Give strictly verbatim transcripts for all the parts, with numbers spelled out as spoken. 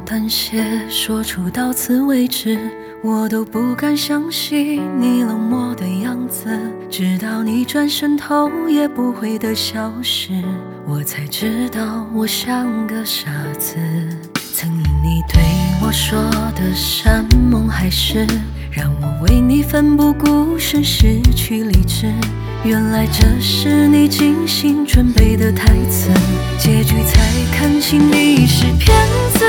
断线，说出到此为止，我都不敢相信你冷漠的样子，直到你转身头也不回的消失，我才知道我像个傻子。曾以你对我说的山盟海誓，让我为你奋不顾身失去理智，原来这是你精心准备的台词，结局才看清你是骗子。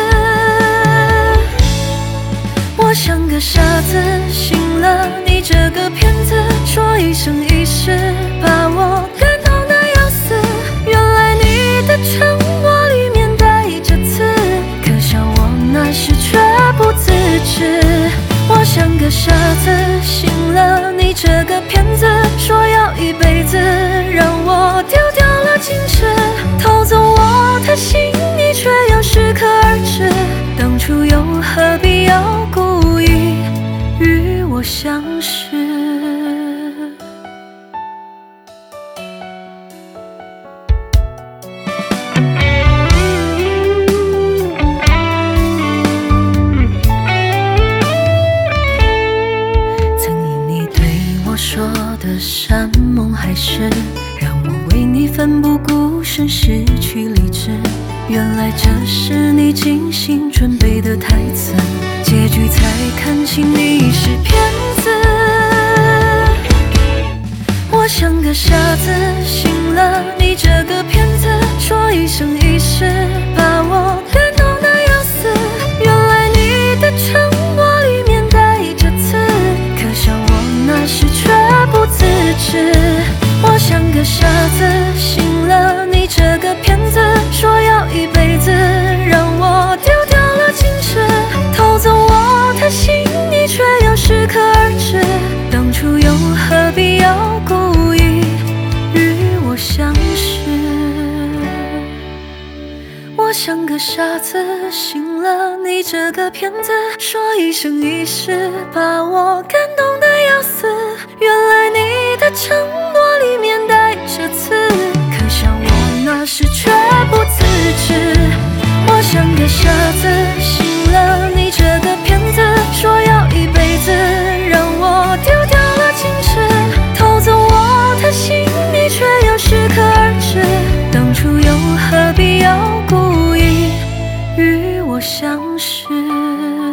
我像个傻子，信了你这个骗子，说一生一世，把我感动得要死。原来你的承诺里面带着刺，可笑我那时却不自知。我像个傻子，信了你这个骗子，说要一辈子，让我丢掉了矜持，偷走我的心，你却又适可而止。当初又何必要故意与我相识？说的山盟海誓，让我为你奋不顾身失去理智，原来这是你精心准备的台词，结局才看清你是骗子。我像个傻子，信了你这个骗子，说一生一世，把我感动得要死。原来你的承诺里面带着刺，可笑我那时却不自知。我像个傻子，信了你这个骗子，说要一辈子，让我丢掉了矜持，偷走我的心，你却又适可而止。当初又何必要故意与我相识？我像个傻子，信了你这个骗子，说一生一世，把我感动得要死。原来你的承诺里面带着刺，可笑我那时却不自知。我像个傻子，信了你这个骗子，说要一辈子，让我丢掉了矜持，偷走我的心，你却又适可而止。当初又何必要故意与我相识？